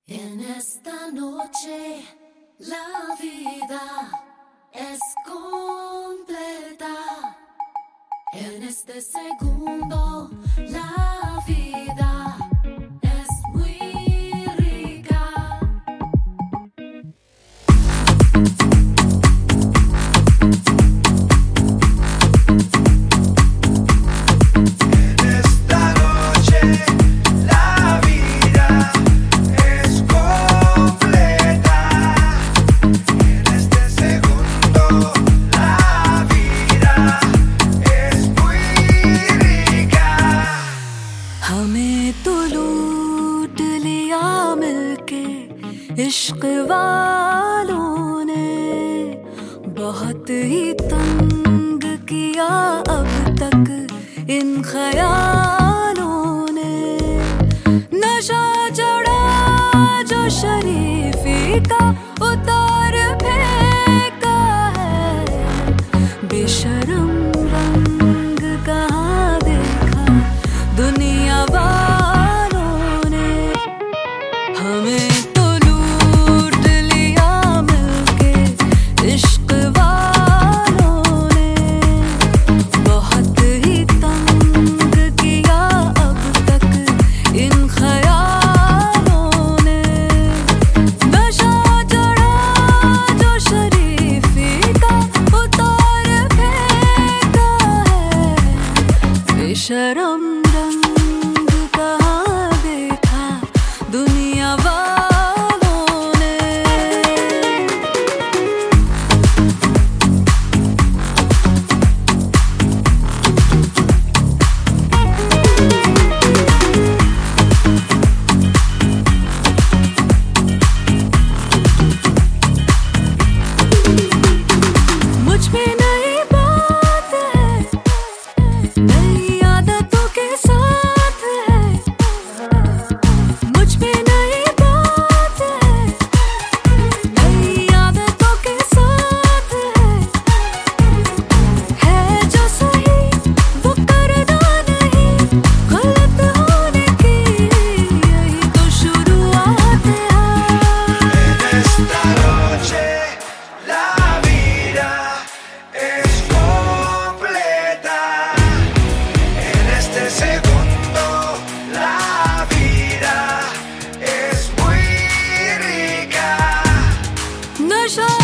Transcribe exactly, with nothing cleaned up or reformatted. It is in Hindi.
En esta noche la vida es completa. En este segundo la vida es muy rica. En esta noche la vida es completa. En este segundo la vida es muy rica. हमें तो लूट लिया मिलके इश्क वालों ने, बहुत ही तंग किया अब तक इन ख्यालों ने। नशा चढ़ा जो शरीफी का उतार फेंका है, बेशरम रंग कहाँ देखा दुनिया वालों ने। हमें तो लूट लिया मिलके इश्क वालों ने, बहुत ही तंग किया अब तक इन ख्यालों ने। नशा चढ़ा जो शरीफी का उतार फेंका है, बेशरम रंग कहाँ देखा दुनिया वालों ने। मुझ में नई बात है, नई आदतों के साथ है। मुझ में नई बात है, नई आदतों के साथ है। है जो सही वो करना नहीं, गलत होने की यही तो शुरुआत है। En esta noche la vida es completa. En este segundo la vida es muy rica. नशा